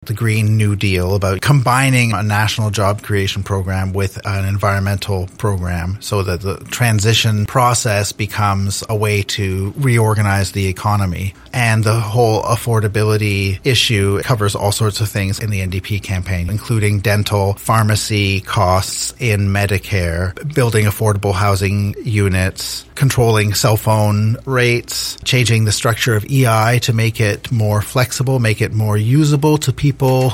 the Green New Deal, about combining a national job creation program with an environmental program so that the transition process becomes a way to reorganize the economy. And the whole affordability issue covers all sorts of things in the NDP campaign, including dental, pharmacy costs in Medicare, building affordable housing units, controlling cell phone rates, changing the structure of EI to make it more flexible, make it more usable to people